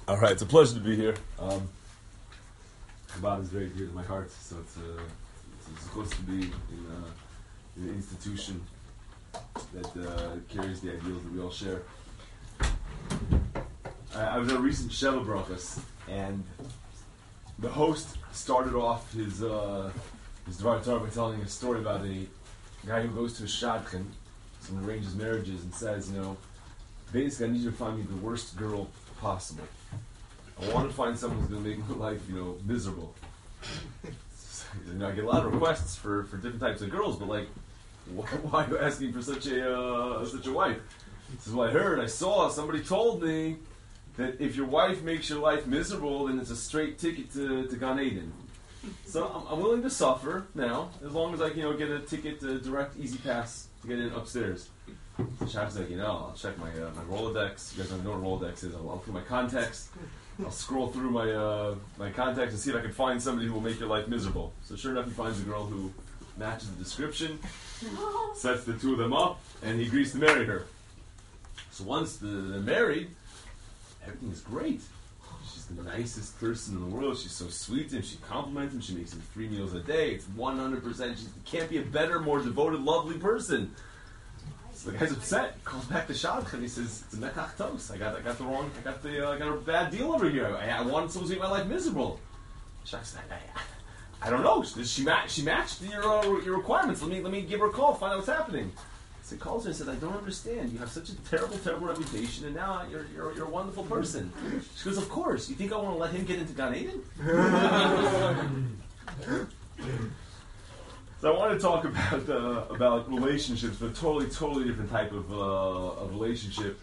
All right, it's a pleasure to be here. Chabad is very dear to my heart, so it's supposed to be in an institution that carries the ideals that we all share. I was at a recent Sheva Brachas, and the host started off his Dvar Torah by telling a story about a guy who goes to a shadchan, someone arranges marriages, and says, basically, I need you to find me the worst girl possible. I want to find someone who's going to make my life, miserable. I get a lot of requests for different types of girls, but why are you asking for such a wife? This is what I heard. I saw somebody told me that if your wife makes your life miserable, then it's a straight ticket to Gan Eden. So I'm willing to suffer now, as long as I get a ticket, a direct, easy pass to get in upstairs. So Shaq's like, I'll check my Rolodex. You guys don't know what Rolodex is. I'll look through my contacts. I'll scroll through my contacts and see if I can find somebody who will make your life miserable. So sure enough, he finds a girl who matches the description, sets the two of them up, and he agrees to marry her. So once they're married, everything is great. She's the nicest person in the world. She's so sweet to him. She compliments him. She makes him 3 meals a day. It's 100%. She can't be a better, more devoted, lovely person. So the guy's upset. He calls back to Shadchan and he says, "It's a mekach tos. I got a bad deal over here. I wanted someone to make my life miserable." Shadchan said, "I don't know. She matched your requirements. Let me give her a call. Find out what's happening." So he calls her and says, "I don't understand. You have such a terrible, terrible reputation, and now you're a wonderful person." She goes, "Of course. You think I want to let him get into Gan Eden?" So I want to talk about relationships, but a totally different type of relationship.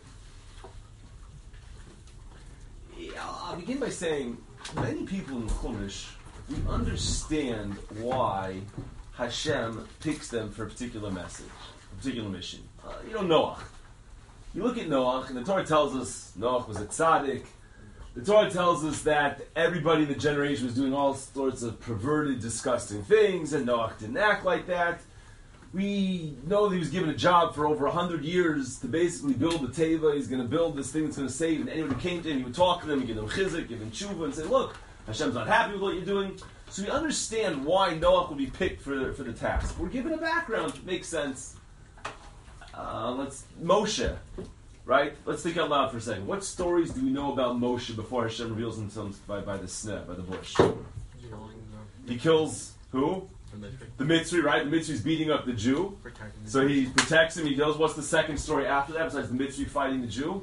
I'll begin by saying many people in Chumash, we understand why Hashem picks them for a particular message, a particular mission. Noach. You look at Noach, and the Torah tells us Noach was a tzaddik. The Torah tells us that everybody in the generation was doing all sorts of perverted, disgusting things, and Noach didn't act like that. We know that he was given a job for over 100 years to basically build the teva. He's going to build this thing that's going to save, and anyone who came to him, he would talk to them, he'd give them chizuk, give them tshuva, and say, "Look, Hashem's not happy with what you're doing." So we understand why Noach would be picked for the task. We're given a background. It makes sense. Moshe. Right? Let's think out loud for a second. What stories do we know about Moshe before Hashem reveals himself by the sneh, by the bush? He kills who? The Mitzri, right? The Mitzri's beating up the Jew. So he protects him. He goes, what's the second story after that besides the Mitzri fighting the Jew?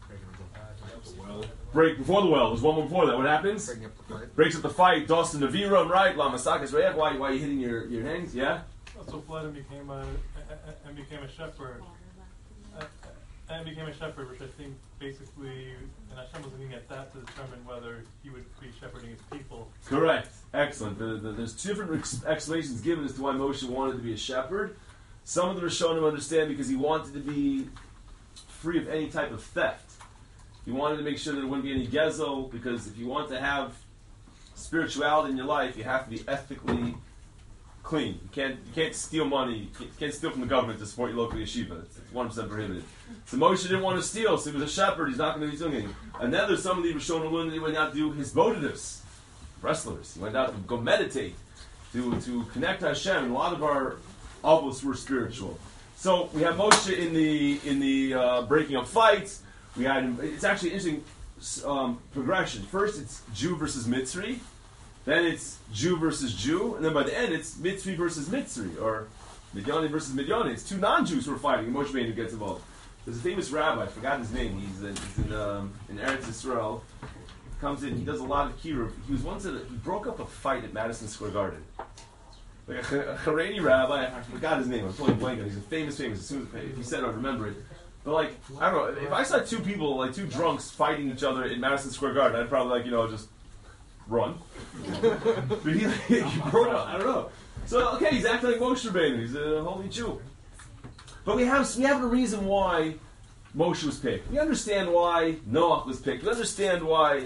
Break before the well. There's one more before that. What happens? Breaks up the fight. Dos and Naviram, right? Lamasakas Reach. Why are you hitting your hands? Yeah? So fled and became a shepherd. And became a shepherd, which I think basically, and Hashem was looking at that to determine whether he would be shepherding his people. Correct. Excellent. There's two different explanations given as to why Moshe wanted to be a shepherd. Some of the Rishonim understand because he wanted to be free of any type of theft. He wanted to make sure that there wouldn't be any gezel, because if you want to have spirituality in your life, you have to be ethically clean. You can't steal money. You can't steal from the government to support your local yeshiva. It's 100% prohibited. So Moshe didn't want to steal, so he was a shepherd. He's not going to be doing anything. And then there's some of the Rishonim learned that he went out to do his bodhidus, wrestlers. He went out to go meditate, to connect to Hashem. And a lot of our avos were spiritual. So we have Moshe in the breaking up fights. We had it's actually an interesting progression. First, it's Jew versus Mitzri. Then it's Jew versus Jew, and then by the end it's Mitzri versus Mitzri, or Midyani versus Midyani. It's two non-Jews who are fighting, and Moshe Rabbeinu gets involved. There's a famous rabbi, I forgot his name, he's in Eretz Yisrael, comes in, he does a lot of kiruv. He was once he broke up a fight at Madison Square Garden. Like a Haredi rabbi, I forgot his name, I'm totally blanking, he's a famous, as soon as if he said it, I'd remember it. But I don't know, if I saw two people, two drunks fighting each other in Madison Square Garden, I'd probably just run. But he broke up. I don't know. So he's acting like Moshe Rabbeinu. He's a holy Jew. But we have a reason why Moshe was picked. We understand why Noach was picked. We understand why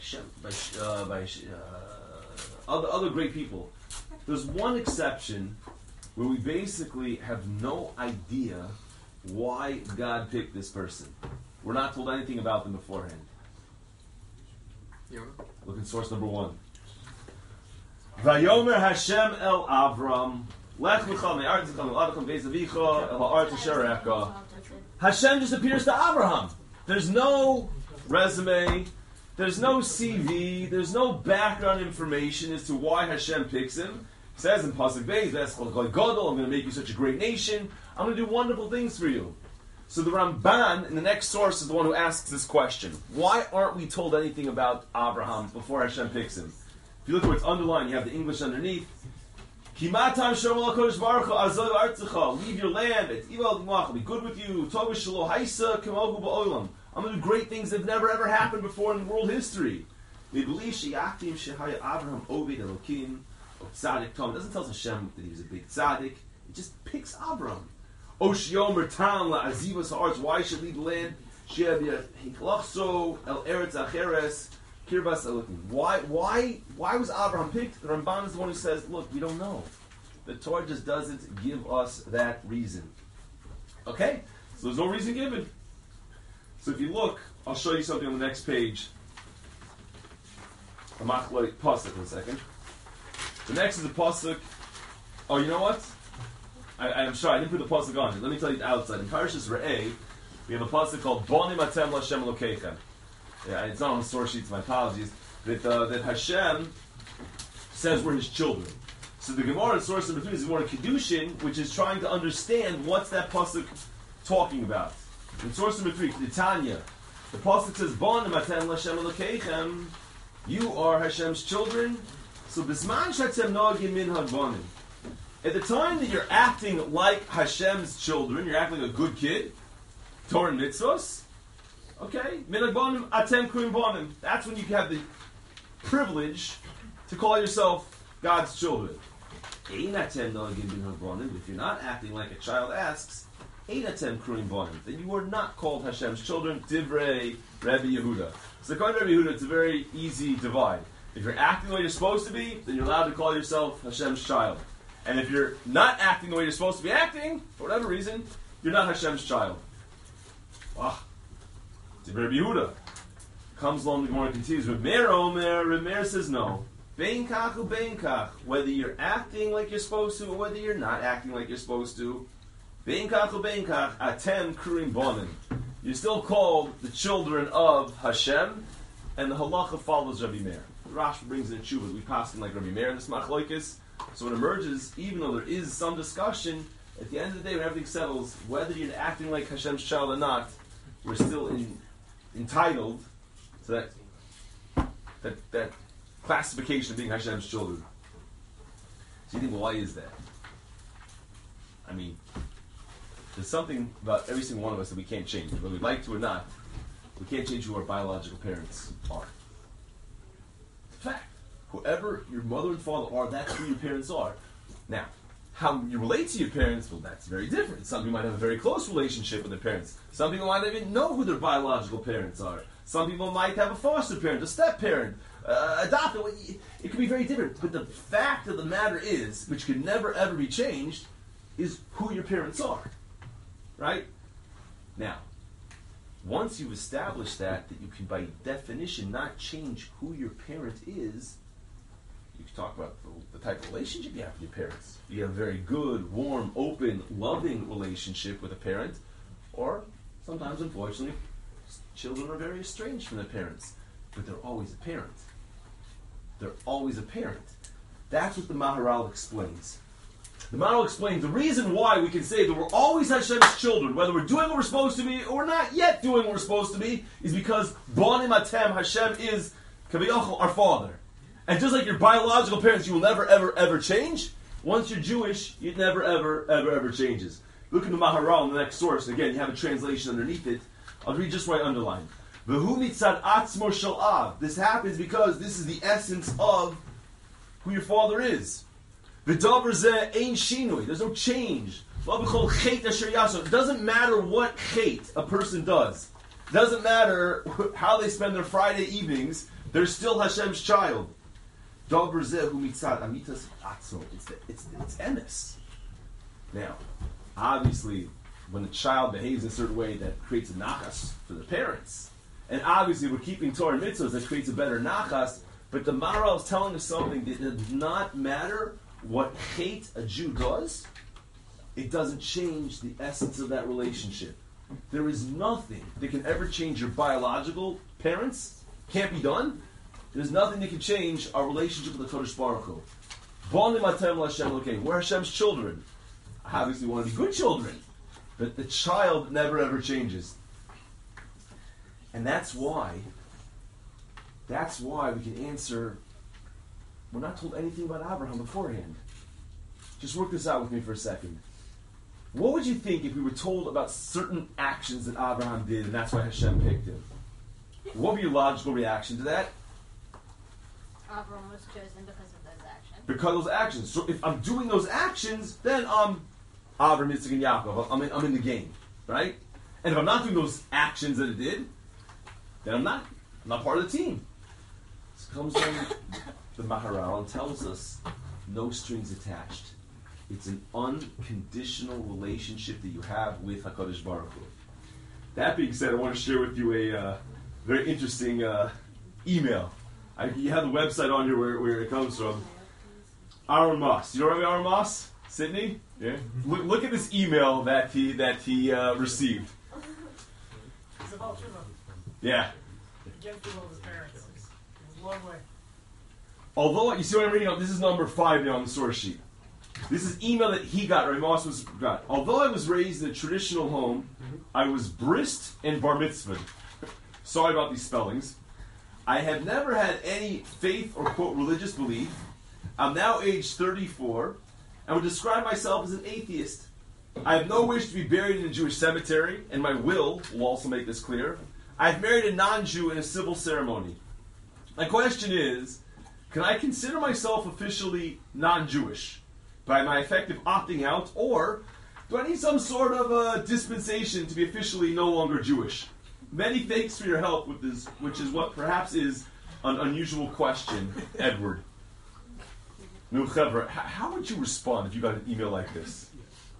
other great people. There's one exception where we basically have no idea why God picked this person. We're not told anything about them beforehand. Look at source number 1. Vayomer Hashem el Avram, Lech lecha me'artzecha me'ladachem beis avicha el ha'aretz asher erecha. Hashem just appears to Abraham. There's no resume, there's no CV, there's no background information as to why Hashem picks him. He says in Pasuk Beis, I'm going to make you such a great nation. I'm going to do wonderful things for you. So the Ramban in the next source is the one who asks this question. Why aren't we told anything about Abraham before Hashem picks him? If you look at what's underlined, you have the English underneath. Leave your land, I'll be good with you. I'm going to do great things that have never ever happened before in world history. It doesn't tell us Hashem that he was a big tzaddik. It just picks Abraham. Why should leave the land? Why was Abraham picked? The Ramban is the one who says, look, we don't know. The Torah just doesn't give us that reason. Okay? So there's no reason given. So if you look, I'll show you something on the next page. A machlok pasuk in a second. The next is a pasuk. Oh, you know what? I'm sorry, I didn't put the pasuk on. Let me tell you the outside. In Parashas Re'eh, we have a pasuk called Bonim Atem L'Hashem Elokeichem. Yeah, it's not on the source sheets. My apologies. That Hashem says we're His children. So the Gemara in source number 3 is the Gemara Kedushin, which is trying to understand what's that pasuk talking about. In source number 3, Tanya, the pasuk says Bonim Atem L'Hashem Elokeichem. You are Hashem's children. So Bisman Shatem Nogim Min Hagbonim. At the time that you're acting like Hashem's children, you're acting like a good kid, Torah and mitzvos, okay, Minhag Bonim Atem Kruim Bonim. That's when you have the privilege to call yourself God's children. Ein Atem Nogim Minhag Bonim. If you're not acting like a child asks, Ein Atem Kruim Bonim, then you are not called Hashem's children. Divrei Rabbi Yehuda. So according to Rabbi Yehuda, it's a very easy divide. If you're acting the way you're supposed to be, then you're allowed to call yourself Hashem's child. And if you're not acting the way you're supposed to be acting, for whatever reason, you're not Hashem's child. Wow. It's Rabbi Yehuda. Comes along, the Gemara continues. Rameir says no. Bein kach u bein kach. Whether you're acting like you're supposed to, or whether you're not acting like you're supposed to. Bein kach u bein kach. Atem kruim bonim. You're still called the children of Hashem, and the halacha follows Rabbi Meir. Rashi brings in Tshuva. We pass him like Rabbi Meir in this machlokes. So it emerges, even though there is some discussion, at the end of the day, when everything settles, whether you're acting like Hashem's child or not, we're still entitled to that classification of being Hashem's children. So you think, well, why is that? I mean, there's something about every single one of us that we can't change. Whether we'd like to or not, we can't change who our biological parents are. It's a fact. Whoever your mother and father are, that's who your parents are. Now, how you relate to your parents, well, that's very different. Some people might have a very close relationship with their parents. Some people might not even know who their biological parents are. Some people might have a foster parent, a step-parent, adopted. It can be very different. But the fact of the matter is, which can never ever be changed, is who your parents are. Right? Now, once you've established that you can by definition not change who your parent is, you can talk about the type of relationship you have with your parents. You have a very good, warm, open, loving relationship with a parent, or sometimes, unfortunately, children are very estranged from their parents, but they're always a parent. They're always a parent. That's what the Maharal explains. The Maharal explains the reason why we can say that we're always Hashem's children, whether we're doing what we're supposed to be or not yet doing what we're supposed to be, is because Bonim Atem, Hashem is Kaviyachol, our Father. And just like your biological parents, you will never, ever, ever change. Once you're Jewish, it never, ever, ever, ever changes. Look at the Maharal in the next source. Again, you have a translation underneath it. I'll read just what I underlined. V'hu mitzad atzmo shel av. This happens because this is the essence of who your father is. V'davar zeh ein shinui. There's no change. It doesn't matter what chait a person does. It doesn't matter how they spend their Friday evenings. They're still Hashem's child. Davar zeh hu mitzad amitas atzmo. It's emes. Now, obviously, when the child behaves in a certain way that creates a nachas for the parents, And obviously we're keeping Torah and mitzvahs that creates a better nachas, but the Maharal is telling us something that it does not matter what hate a Jew does, it doesn't change the essence of that relationship. There is nothing that can ever change your biological parents. Can't be done. There's nothing that can change our relationship with the Kodesh Baruch Hu. We're Hashem's children. Obviously we want to be good children. But the child never ever changes. And that's why we can answer, we're not told anything about Abraham beforehand. Just work this out with me for a second. What would you think if we were told about certain actions that Abraham did and that's why Hashem picked him? What would be your logical reaction to that? Abraham was chosen because of those actions. Because of those actions. So if I'm doing those actions, then I'm Abraham, Yitzchak, and Yaakov. I'm in the game, right? And if I'm not doing those actions that it did, then I'm not part of the team. This comes from the Maharal and tells us no strings attached. It's an unconditional relationship that you have with HaKadosh Baruch Hu. That being said, I want to share with you a very interesting email. You have the website on here where it comes from. Aaron Moss. You know Rabbi Aaron Moss? Sydney? Yeah. Look at this email that he received. It's about Shiva. Yeah. Against the will of his parents. It's a long way. Although, you see what I'm reading out? This is number 5 now on the source sheet. This is email that he got, Rabbi Moss got. Although I was raised in a traditional home, I was brist and bar mitzvahed. Sorry about these spellings. I have never had any faith or, quote, religious belief. I'm now age 34 and would describe myself as an atheist. I have no wish to be buried in a Jewish cemetery, and my will also make this clear. I've married a non-Jew in a civil ceremony. My question is, can I consider myself officially non-Jewish by my effective opting out, or do I need some sort of a dispensation to be officially no longer Jewish? Many thanks for your help with this, which is what perhaps is an unusual question, Edward. Nu Chevra, how would you respond if you got an email like this?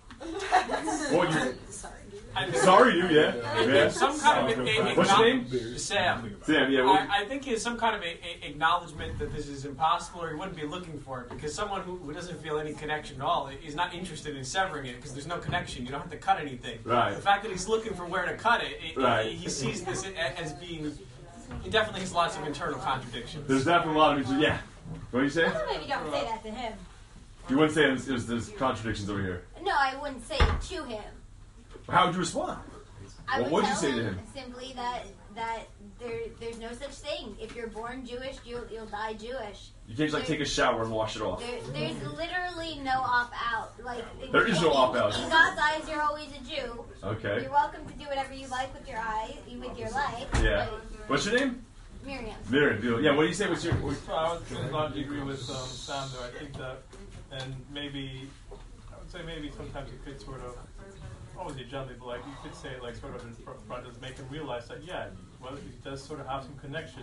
Sorry, you, yeah. Some kind of What's your name? Sam. Sam, yeah. I think it's some kind of acknowledgement that this is impossible, or he wouldn't be looking for it, because someone who doesn't feel any connection at all is not interested in severing it, because there's no connection. You don't have to cut anything. Right. The fact that he's looking for where to cut it, right. He sees this as being. He definitely has lots of internal contradictions. There's definitely a lot of yeah. What do you say? Maybe don't say that to him. You wouldn't say there's contradictions over here. No, I wouldn't say it to him. How would you respond? I would what'd you tell say to him? Simply that there's no such thing. If you're born Jewish, you'll die Jewish. You can't just take a shower and wash it off. There's literally no opt out. There is no opt out. In God's eyes, you're always a Jew. Okay. You're welcome to do whatever you like with your life. Yeah. What's your name? Miriam. Miriam. Yeah. What do you say? I would largely agree with Sam there. I think that, and maybe I would say maybe sometimes you could sort of. Obviously gently, but you could say sort of in front to make him realize that he does sort of have some connection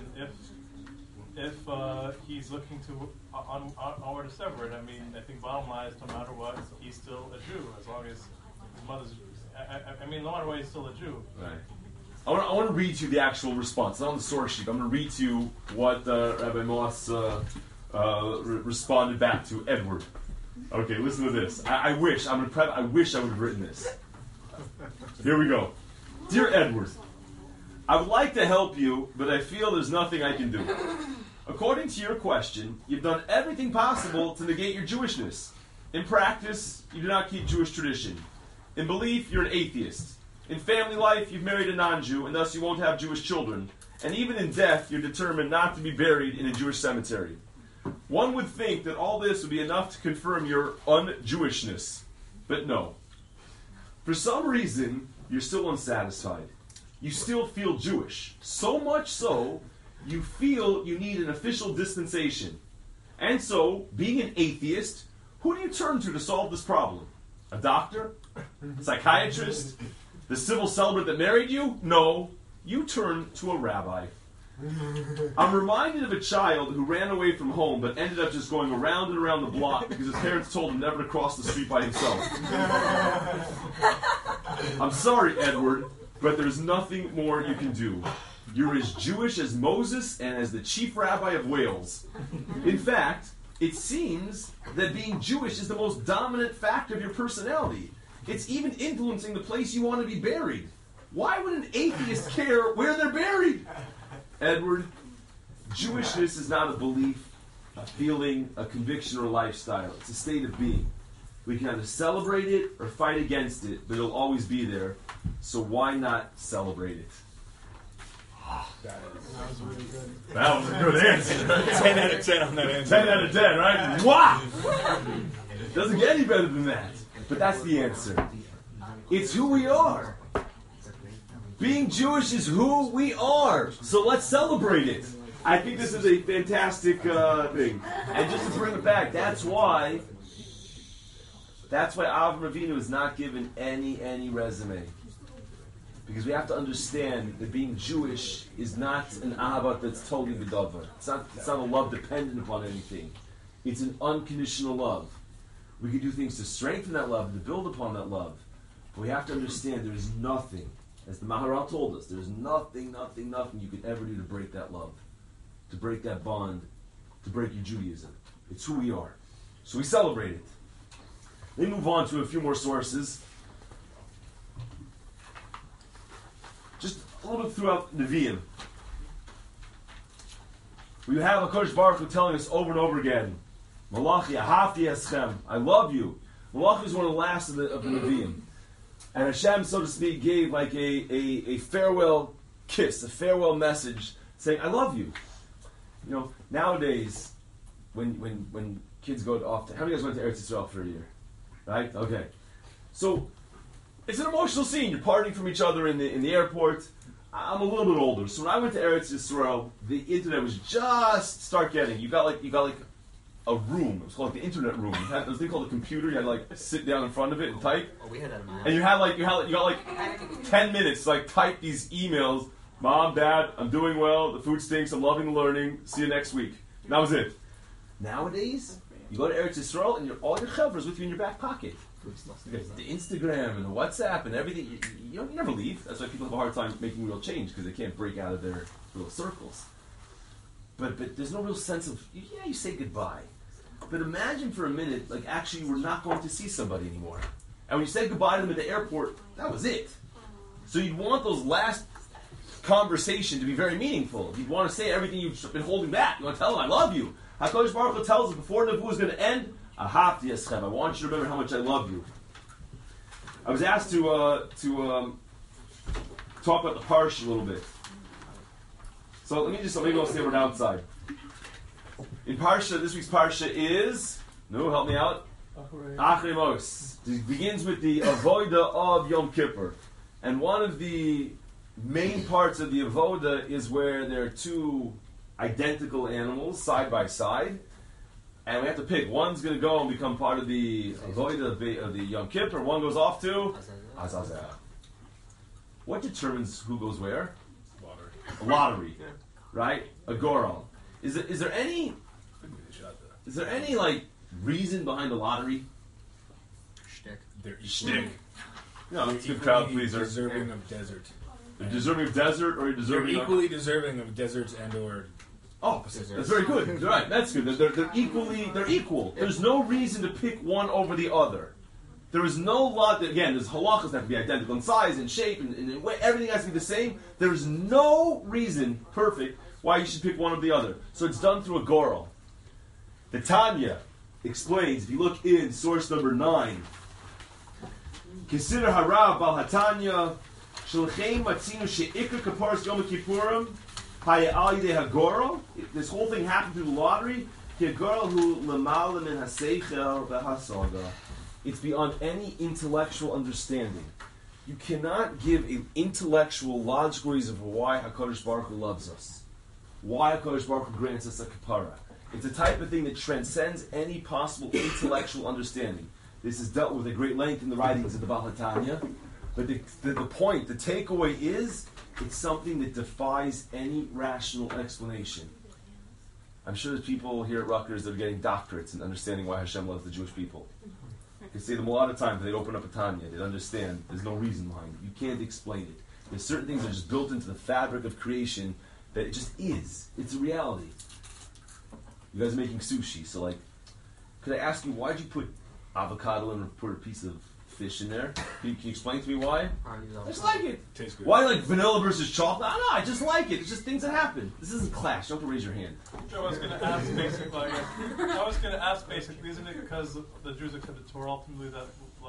if he's looking to onward to sever it. I mean, I think bottom line is no matter what, he's still a Jew as long as his mother's. I mean, no matter what, he's still a Jew. Right. I want to read to you the actual response. It's on the source sheet. I'm going to read to you what Rabbi Moss responded back to Edward. Okay, listen to this. I wish I would have written this. Here we go. Dear Edward, I would like to help you, but I feel there's nothing I can do. According to your question, you've done everything possible to negate your Jewishness. In practice, you do not keep Jewish tradition. In belief, you're an atheist. In family life, you've married a non-Jew, and thus you won't have Jewish children. And even in death, you're determined not to be buried in a Jewish cemetery. One would think that all this would be enough to confirm your un-Jewishness. But no. For some reason, you're still unsatisfied. You still feel Jewish. So much so, you feel you need an official dispensation. And so, being an atheist, who do you turn to solve this problem? A doctor? A psychiatrist? The civil celebrant that married you? No. You turn to a rabbi. I'm reminded of a child who ran away from home but ended up just going around and around the block because his parents told him never to cross the street by himself. I'm sorry, Edward, but there's nothing more you can do. You're as Jewish as Moses and as the chief rabbi of Wales. In fact, it seems that being Jewish is the most dominant factor of your personality. It's even influencing the place you want to be buried. Why would an atheist care where they're buried? Edward, Jewishness is not a belief, a feeling, a conviction, or a lifestyle. It's a state of being. We can either celebrate it or fight against it, but it'll always be there. So why not celebrate it? That was really good. That was a good answer. 10 out of 10 on that answer. 10 out of 10, right? Wow! Doesn't get any better than that. But that's the answer. It's who we are. Being Jewish is who we are. So let's celebrate it. I think this is a fantastic thing. And just to bring it back, that's why Avram Avinu is not given any resume. Because we have to understand that being Jewish is not an ahavat that's totally b'davar. It's not a love dependent upon anything. It's an unconditional love. We can do things to strengthen that love and to build upon that love. But we have to understand there is nothing, as the Maharal told us, there's nothing you could ever do to break that love, to break that bond, to break your Judaism. It's who we are. So we celebrate it. Let me move on to a few more sources. Just a little bit throughout Nevi'im. We have HaKadosh Baruch Hu telling us over and over again, Malachi, Ahavti Eschem, I love you. Malachi is one of the last of the Nevi'im. And Hashem, so to speak, gave like a farewell kiss, a farewell message, saying, I love you. You know, nowadays, when kids go off to, how many of you guys went to Eretz Yisrael for a year? Right? Okay. So, it's an emotional scene. You're parting from each other in the airport. I'm a little bit older, so when I went to Eretz Yisrael, the internet was just start getting. You got like a room. It was called the internet room. You had this thing called a computer. You had to like sit down in front of it and type. Oh, we had that in my house. And you got like 10 minutes to like type these emails. Mom, Dad, I'm doing well. The food stinks. I'm loving the learning. See you next week. And that was it. Nowadays, you go to Eretz Yisrael and all your chavras with you in your back pocket. You got the Instagram and the WhatsApp and everything. You never leave. That's why people have a hard time making real change, because they can't break out of their little circles. But there's no real sense of, you say goodbye. But imagine for a minute, like actually you were not going to see somebody anymore. And when you say goodbye to them at the airport, that was it. So you'd want those last conversation to be very meaningful. You'd want to say everything you've been holding back. You want to tell them, I love you. HaKadosh Baruch Hu tells us before Nevuah is going to end, Ahavti Eschem, I want you to remember how much I love you. I was asked to talk about the parsha a little bit. So maybe I'll say we're outside. In parsha, this week's parsha is, help me out. Achrei Mos. It begins with the avoda of Yom Kippur. And one of the main parts of the avoda is where there are two identical animals side by side. And we have to pick. One's going to go and become part of the avoda of the Yom Kippur. One goes off to Azazel. What determines who goes where? A lottery. Right? A goral. Is there any like reason behind the lottery? Shtick. No, it's a good crowd pleaser. Deserving of desert. They're deserving of desert, or deserving They're equally deserving of deserts and or. Oh, that's very good. Right, that's good. They're equal. There's no reason to pick one over the other. There is no lot. Again, there's halachas that have to be identical in size and shape and way. Everything has to be the same. There is no reason, perfect, why you should pick one over the other. So it's done through a goral. The Tanya explains, if you look in source number 9, consider harav bal hatanya shalchem matzinu sheikar kaparas yom kippurim haya al yidei hagoral. This whole thing happened through the lottery. Hagoral hu lemala min haseichel v'hasaga. It's beyond any intellectual understanding. You cannot give an intellectual, logical reason for why HaKadosh Baruch Hu loves us, why HaKadosh Baruch Hu grants us a kapara. It's the type of thing that transcends any possible intellectual understanding. This is dealt with at great length in the writings of the Baal HaTanya. But the point, the takeaway is, it's something that defies any rational explanation. I'm sure there's people here at Rutgers that are getting doctorates in understanding why Hashem loves the Jewish people. I can say them a lot of times, they'd open up a Tanya, they'd understand there's no reason behind it. You can't explain it. There's certain things that are just built into the fabric of creation that it just is. It's a reality. You guys are making sushi, so like, could I ask you, why'd you put avocado in or put a piece of fish in there? Can you explain to me why? I just like it. Tastes good. Why like vanilla versus chocolate? I don't know, I just like it. It's just things that happen. This isn't clash. You don't have to raise your hand. I was going to ask basically, isn't it because the Jews accepted Torah ultimately that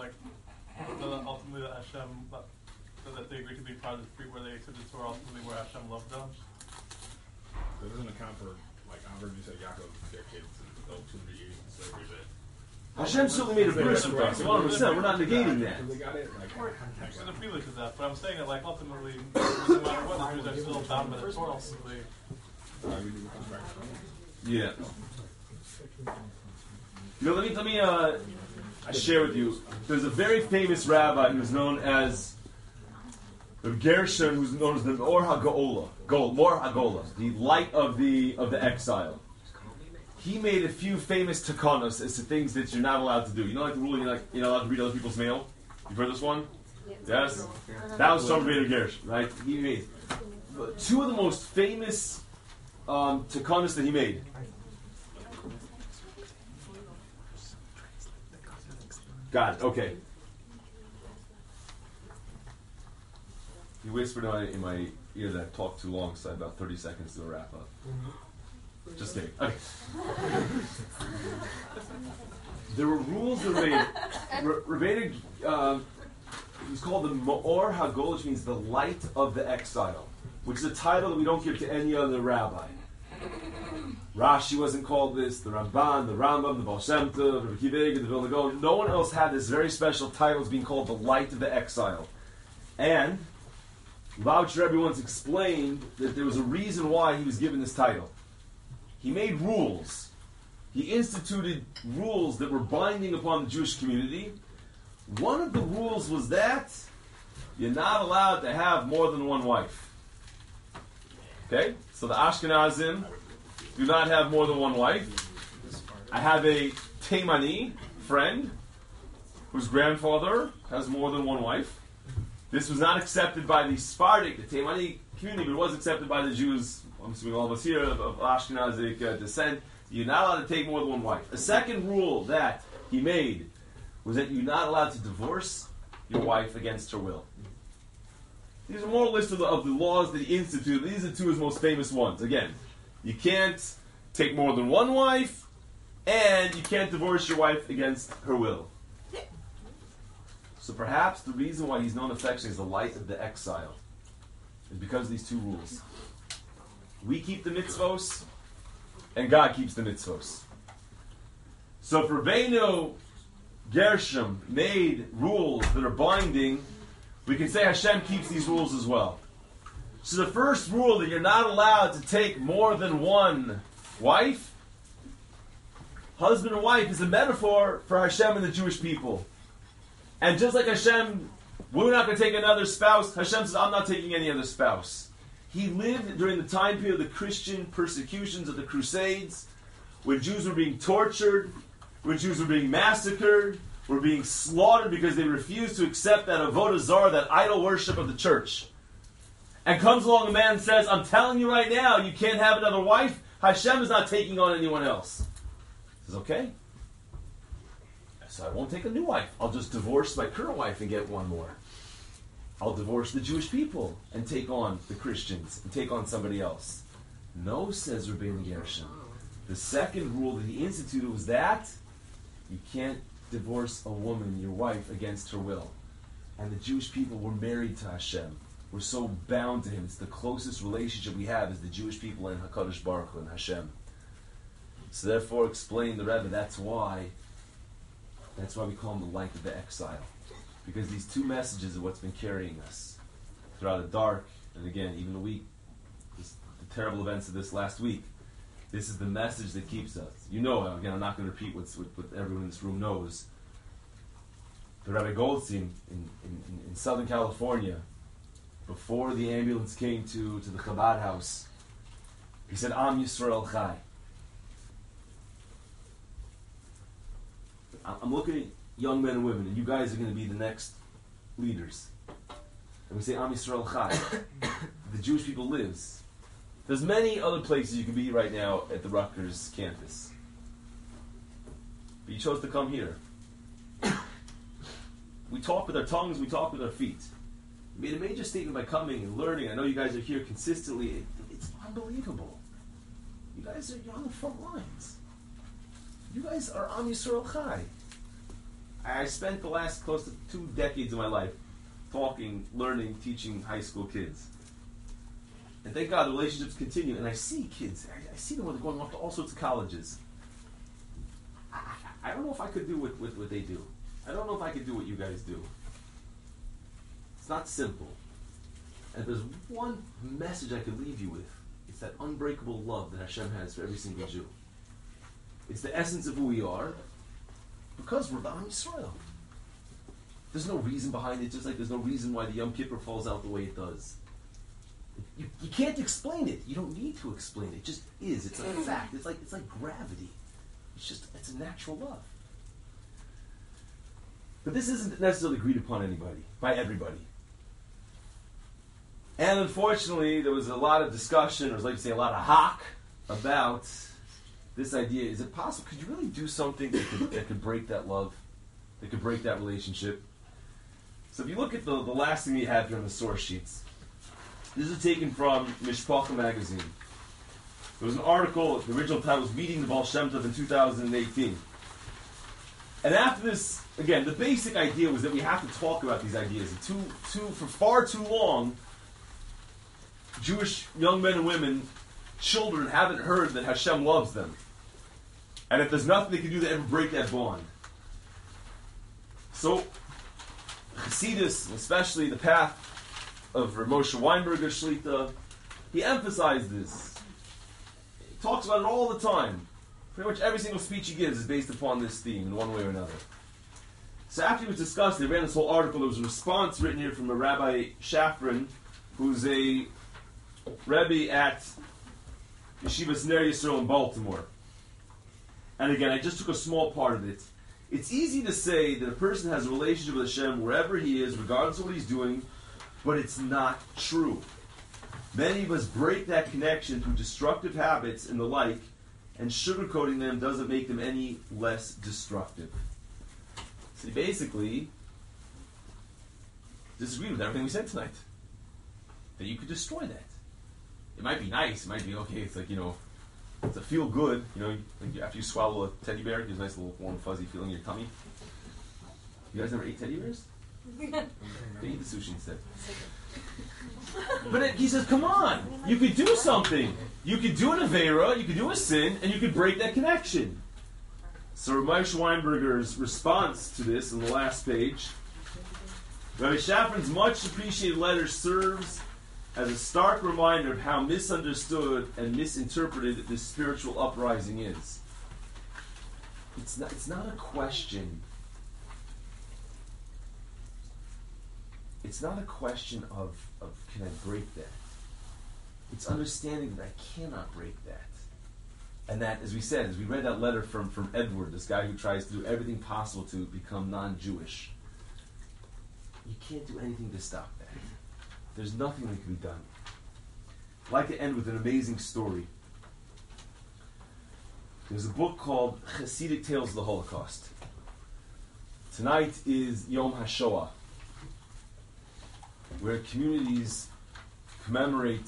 Hashem, that they agreed to be part of the free, where they accepted Torah ultimately where Hashem loved them? That doesn't account for, like, I've heard you say Yaakov, their kids, and those 200 years in slavery, but Hashem certainly made a bris with us, 100%. We're not negating that. They got it, like, There's a feeling to that, but I'm saying that like ultimately, no matter what, the Jews are still bound by the Torah ultimately. Yeah. You know, let me share with you. There's a very famous rabbi who's known as Gershon, who's known as the Or HaGola, Mor HaGola, the light of the exile. He made a few famous takanos as to things that you're not allowed to do. You know, like the rule, you're not allowed to read other people's mail. You've heard this one? Yes. That was from Rabbeinu Gershon, right? He made two of the most famous takanos that he made. Got it. Okay. He whispered in my ear that I talked too long, so I had about 30 seconds to wrap up. Just kidding. Okay. There were rules that were made. Rabbinic, it was called the Ma'or HaGol, which means the light of the exile, which is a title that we don't give to any other rabbi. Rashi wasn't called this, the Ramban, the Rambam, the Baal Shem Tov, the Rebbe Kiva, the Vilna Gaon. No one else had this very special title as being called the light of the exile. And Lubavitcher Rebbe once explained that there was a reason why he was given this title. He made rules. He instituted rules that were binding upon the Jewish community. One of the rules was that you're not allowed to have more than one wife. Okay? So the Ashkenazim do not have more than one wife. I have a Taimani friend whose grandfather has more than one wife. This was not accepted by the Sephardic, the Taimani community, but it was accepted by the Jews, I'm assuming all of us here, of Ashkenazic descent. You're not allowed to take more than one wife. A second rule that he made was that you're not allowed to divorce your wife against her will. These are more a list of the laws that he instituted. These are two of his most famous ones. Again, you can't take more than one wife, and you can't divorce your wife against her will. So perhaps the reason why he's known affectionately as the light of the exile is because of these two rules. We keep the mitzvos, and God keeps the mitzvos. So if Rabbeinu Gershom made rules that are binding, we can say Hashem keeps these rules as well. So the first rule, that you're not allowed to take more than one wife, husband and wife, is a metaphor for Hashem and the Jewish people. And just like Hashem, we're not going to take another spouse, Hashem says, I'm not taking any other spouse. He lived during the time period of the Christian persecutions of the Crusades, when Jews were being tortured, when Jews were being massacred, were being slaughtered because they refused to accept that avodah zarah, that idol worship of the church. And comes along a man and says, I'm telling you right now, you can't have another wife. Hashem is not taking on anyone else. He says, okay. So I won't take a new wife. I'll just divorce my current wife and get one more. I'll divorce the Jewish people and take on the Christians and take on somebody else. No, says Rabbeinu Gershon. The second rule that he instituted was that you can't divorce a woman, your wife, against her will. And the Jewish people were married to Hashem. We're so bound to Him. It's the closest relationship we have is the Jewish people and HaKadosh Baruch Hu and Hashem. So therefore, explain the Rebbe, that's why we call him the light of the exile. Because these two messages are what's been carrying us throughout the dark, and again, even the terrible events of this last week. This is the message that keeps us. You know, again, I'm not going to repeat what everyone in this room knows. The Rabbi Goldstein in Southern California, before the ambulance came to the Chabad house, he said, Am Yisrael Chai. I'm looking at young men and women, and you guys are going to be the next leaders. and we say Am Yisrael Chai, the Jewish people lives. There's many other places you could be right now at the Rutgers campus. But you chose to come here. We talk with our tongues, we talk with our feet. You made a major statement by coming and learning. I know you guys are here consistently. It's unbelievable. You're on the front lines. You guys are Am Yisrael Chai. I spent the last close to 2 decades of my life talking, learning, teaching high school kids. And thank God the relationships continue. And I see kids, I see them when they're going off to all sorts of colleges. I don't know if I could do what they do. I don't know if I could do what you guys do. It's not simple. And if there's one message I could leave you with, it's that unbreakable love that Hashem has for every single Jew. It's the essence of who we are, because we're the Am Yisrael. There's no reason behind it, just like there's no reason why the Yom Kippur falls out the way it does. You can't explain it. You don't need to explain it. It just is. It's a fact. It's like gravity. It's a natural love. But this isn't necessarily agreed upon by everybody. And unfortunately, there was a lot of discussion, or like to say, a lot of hock about this idea. Is it possible? Could you really do something that could break that love? That could break that relationship? So if you look at the last thing we have here on the source sheets, this is taken from Mishpacha magazine. There was an article, the original title was Meeting the Baal Shem Tov in 2018. And after this, again, the basic idea was that we have to talk about these ideas. And for far too long, Jewish young men and women, children, haven't heard that Hashem loves them. And if there's nothing they can do to ever break that bond. So, Chassidus, especially the path of Rav Moshe Weinberger Shlita, he emphasized this. He talks about it all the time. Pretty much every single speech he gives is based upon this theme in one way or another. So after it was discussed, they ran this whole article. There was a response written here from a Rabbi Shafran, who's a Rebbe at Yeshivas Ner Yisrael in Baltimore. And again, I just took a small part of it. It's easy to say that a person has a relationship with Hashem wherever he is, regardless of what he's doing, but it's not true. Many of us break that connection through destructive habits and the like, and sugarcoating them doesn't make them any less destructive. So basically, disagree with everything we said tonight. That you could destroy that. It might be nice, it might be okay, it's like, it's a feel good, like after you swallow a teddy bear, it gives a nice little warm fuzzy feeling in your tummy. You guys never ate teddy bears? They eat the sushi instead. But he says, come on, you could do something. You could do an Aveira, you could do a sin, and you could break that connection. So Rav Moshe Weinberger's response to this in the last page, Rabbi Shafran's much appreciated letter serves as a stark reminder of how misunderstood and misinterpreted this spiritual uprising is. It's not a question. It's not a question of can I break that? It's understanding that I cannot break that. And that, as we said, as we read that letter from Edward, this guy who tries to do everything possible to become non-Jewish, you can't do anything to stop that. There's nothing that can be done. I'd like to end with an amazing story. There's a book called Hasidic Tales of the Holocaust. Tonight is Yom HaShoah, where communities commemorate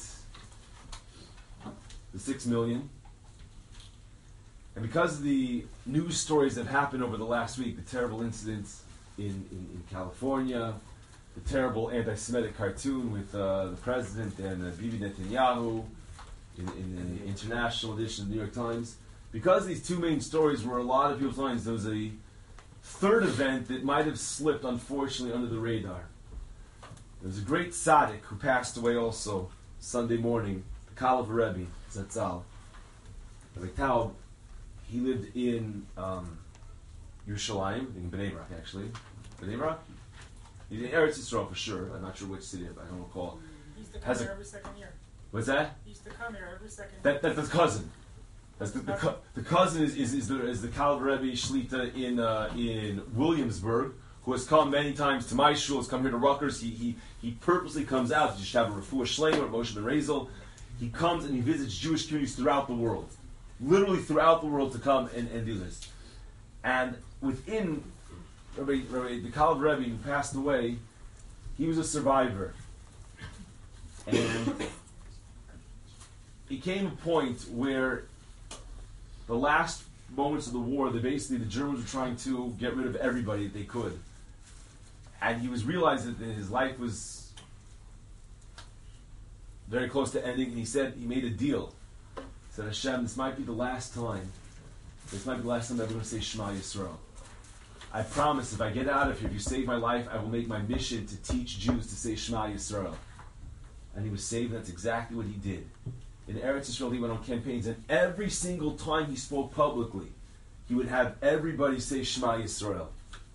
the 6 million. And because of the news stories that happened over the last week, the terrible incidents in California, the terrible anti-Semitic cartoon with the president and Bibi Netanyahu in the international edition of the New York Times, because these two main stories were a lot of people's minds, there was a third event that might have slipped, unfortunately, under the radar. There was a great tzaddik who passed away also Sunday morning, the Kalev Rebbe, Zatzal. Rabbi Taub, he lived in Yerushalayim, in Bnei Brak actually. Bnei Brak? He's in Eretz Yisrael for sure. I'm not sure which city, but I don't recall. He used to come here every second year. What's that? He used to come here every second year. That's the cousin. That's the cousin is the Kalev Rebbe Shlita in Williamsburg, who has come many times to my shul, has come here to Rutgers. He purposely comes out to Yeshiva Refuah Shleima at Moshe Ben Rezel. He comes and he visits Jewish communities throughout the world, literally throughout the world, to come and do this. And within Rabbi the Kalev Rebbe, who passed away, he was a survivor. And it came a point where the last moments of the war, the Germans were trying to get rid of everybody that they could. And he was realizing that his life was very close to ending, and he made a deal. He said, Hashem, this might be the last time. This might be the last time I'm going to say Shema Yisrael. I promise if I get out of here, if you save my life, I will make my mission to teach Jews to say Shema Yisrael. And he was saved, and that's exactly what he did. In Eretz Yisrael, he went on campaigns, and every single time he spoke publicly, he would have everybody say Shema Yisrael.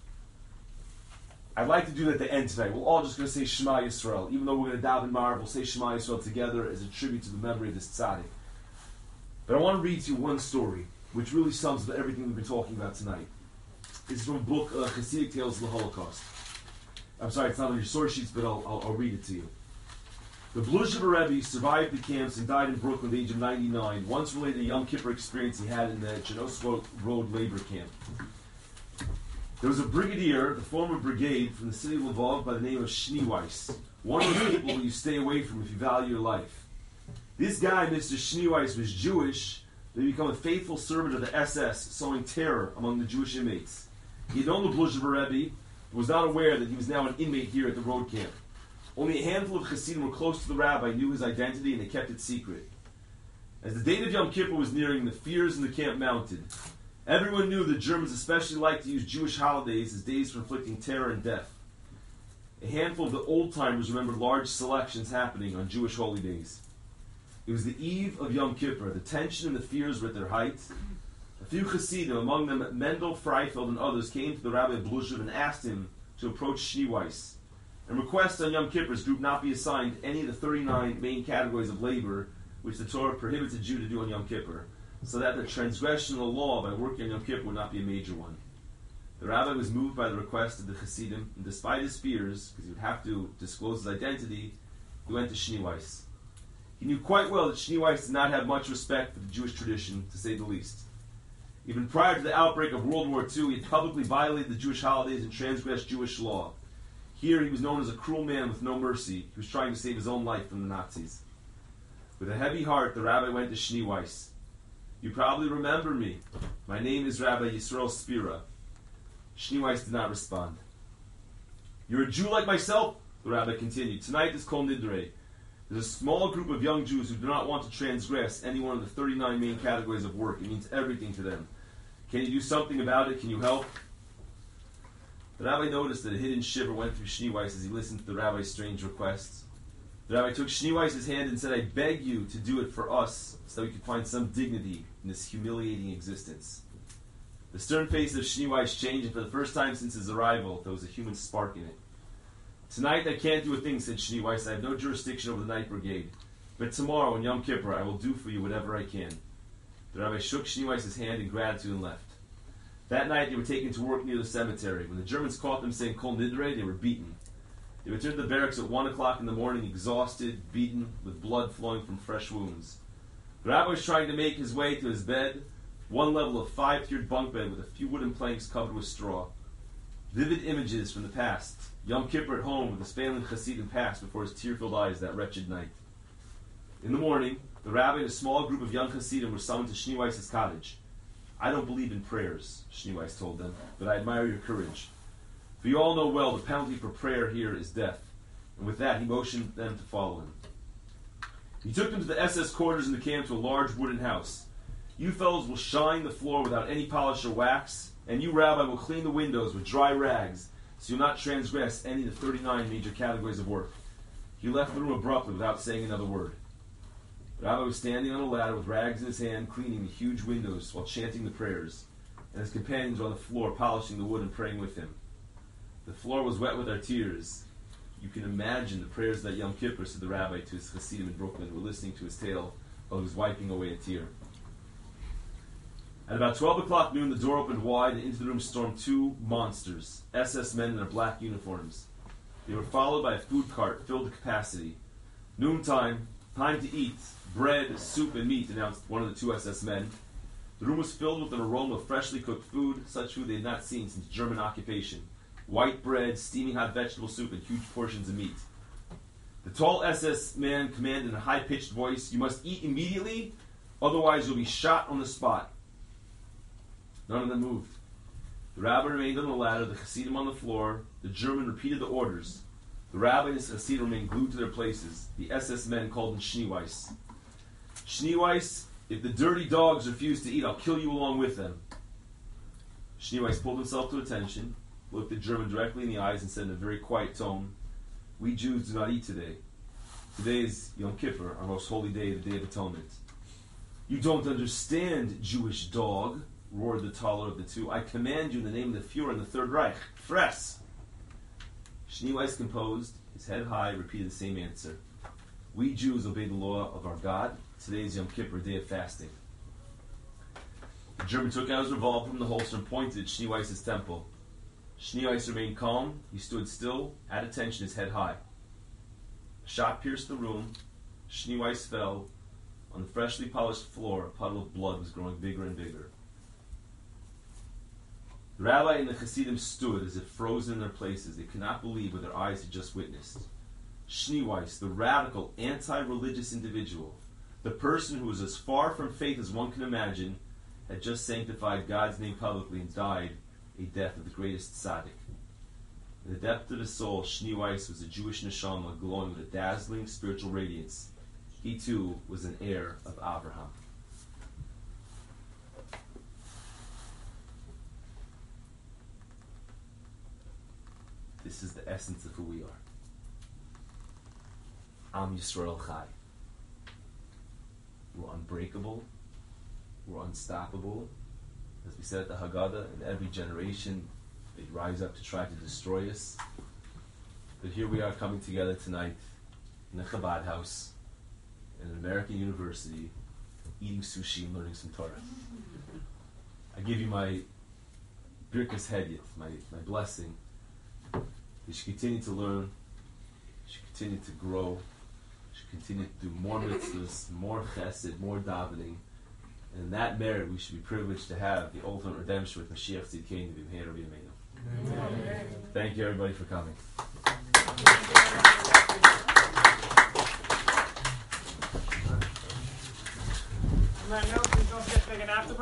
I'd like to do that at the end tonight. We're all just going to say Shema Yisrael. Even though we're going to daven Marav, we'll say Shema Yisrael together as a tribute to the memory of this tzaddik. But I want to read to you one story, which really sums up everything we've been talking about tonight. This is from a book, Hasidic Tales of the Holocaust. I'm sorry, it's not on your source sheets, but I'll read it to you. The Bluzhever Rebbe survived the camps and died in Brooklyn at the age of 99. Once related a Yom Kippur experience he had in the Chernobyl Road labor camp. There was a brigadier, the former brigade, from the city of Lvov by the name of Schneeweiss. One of the people you stay away from if you value your life. This guy, Mr. Schneeweiss, was Jewish, but he became a faithful servant of the SS, sowing terror among the Jewish inmates. He had known the Bluzhever Rebbe, but was not aware that he was now an inmate here at the road camp. Only a handful of Hasidim were close to the rabbi, knew his identity, and they kept it secret. As the date of Yom Kippur was nearing, the fears in the camp mounted. Everyone knew the Germans especially liked to use Jewish holidays as days for inflicting terror and death. A handful of the old-timers remembered large selections happening on Jewish holy days. It was the eve of Yom Kippur. The tension and the fears were at their height. A few Hasidim, among them Mendel, Freifeld, and others, came to the Rabbi Bluzhev and asked him to approach Schneeweiss and request on Yom Kippur's group not be assigned any of the 39 main categories of labor which the Torah prohibits a Jew to do on Yom Kippur, so that the transgression of the law by working on Yom Kippur would not be a major one. The rabbi was moved by the request of the Hasidim, and despite his fears, because he would have to disclose his identity, he went to Schneeweiss. He knew quite well that Schneeweiss did not have much respect for the Jewish tradition, to say the least. Even prior to the outbreak of World War II, he had publicly violated the Jewish holidays and transgressed Jewish law. Here he was known as a cruel man with no mercy. He was trying to save his own life from the Nazis. With a heavy heart, the rabbi went to Schneeweiss. You probably remember me. My name is Rabbi Yisrael Spira. Schneeweiss did not respond. You're a Jew like myself, the rabbi continued. Tonight is Kol Nidre. There's a small group of young Jews who do not want to transgress any one of the 39 main categories of work. It means everything to them. Can you do something about it? Can you help? The rabbi noticed that a hidden shiver went through Schneeweiss as he listened to the rabbi's strange requests. The rabbi took Schneeweiss' hand and said, I beg you to do it for us so that we could find some dignity in this humiliating existence. The stern face of Schneeweiss changed, and for the first time since his arrival, there was a human spark in it. Tonight I can't do a thing, said Schneeweiss. I have no jurisdiction over the night brigade. But tomorrow, on Yom Kippur, I will do for you whatever I can. The rabbi shook Schneeweiss' hand in gratitude and left. That night they were taken to work near the cemetery. When the Germans caught them saying Kol Nidre, they were beaten. They returned to the barracks at 1 o'clock in the morning, exhausted, beaten, with blood flowing from fresh wounds. The rabbi was trying to make his way to his bed, one level of 5-tiered bunk bed with a few wooden planks covered with straw. Vivid images from the past. Yom Kippur at home with his family and Hasidim passed before his tear-filled eyes that wretched night. In the morning, the rabbi and a small group of young Hasidim were summoned to Schneeweiss' cottage. I don't believe in prayers, Schneeweiss told them, but I admire your courage. For you all know well the penalty for prayer here is death. And with that, he motioned them to follow him. He took them to the SS quarters in the camp to a large wooden house. You fellows will shine the floor without any polish or wax, and you, rabbi, will clean the windows with dry rags, so you'll not transgress any of the 39 major categories of work. He left the room abruptly without saying another word. The rabbi was standing on a ladder with rags in his hand, cleaning the huge windows while chanting the prayers, and his companions were on the floor polishing the wood and praying with him. The floor was wet with our tears. You can imagine the prayers that Yom Kippur, said the rabbi to his Hasidim in Brooklyn, who were listening to his tale while he was wiping away a tear. At about 12 o'clock noon, the door opened wide, and into the room stormed two monsters, SS men in their black uniforms. They were followed by a food cart filled to capacity. Noontime, time to eat. Bread, soup, and meat, announced one of the two SS men. The room was filled with an aroma of freshly cooked food, such food they had not seen since German occupation. White bread, steaming hot vegetable soup, and huge portions of meat. The tall SS man commanded in a high-pitched voice, "You must eat immediately, otherwise you'll be shot on the spot." None of them moved. The rabbi remained on the ladder, the Hasidim on the floor. The German repeated the orders. The rabbi and his Hasidim remained glued to their places. The SS men called him Schneeweiss. "Schneeweiss, if the dirty dogs refuse to eat, I'll kill you along with them." Schneeweiss pulled himself to attention, looked the German directly in the eyes, and said in a very quiet tone, "We Jews do not eat today. Today is Yom Kippur, our most holy day, the Day of Atonement." "You don't understand, Jewish dog," roared the taller of the two. "I command you in the name of the Fuhrer and the Third Reich. Fress!" Schneeweiss, composed, his head high, repeated the same answer. "We Jews obey the law of our God. Today is Yom Kippur, day of fasting." The German took out his revolver from the holster and pointed at Schneeweiss's temple. Schneeweiss remained calm. He stood still, at attention, his head high. A shot pierced the room. Schneeweiss fell. On the freshly polished floor, a puddle of blood was growing bigger and bigger. The rabbi and the Hasidim stood as if frozen in their places. They could not believe what their eyes had just witnessed. Schneeweiss, the radical, anti-religious individual, the person who was as far from faith as one can imagine, had just sanctified God's name publicly and died a death of the greatest tzaddik. In the depth of his soul, Schneeweiss was a Jewish neshama glowing with a dazzling spiritual radiance. He too was an heir of Abraham. This is the essence of who we are. Am Yisrael Chai. We're unbreakable. We're unstoppable. As we said at the Haggadah, in every generation they rise up to try to destroy us. But here we are coming together tonight in a Chabad house, in an American university, eating sushi and learning some Torah. I give you my Birkas Hedyot, my blessing. You should continue to learn. You should continue to grow. You should continue to do more mitzvahs, more chesed, more davening. And in that merit, we should be privileged to have the ultimate redemption with Mashiach Tzidkeinu B'mheira B'yameinu. Thank you, everybody, for coming. On that note, please don't forget to take an after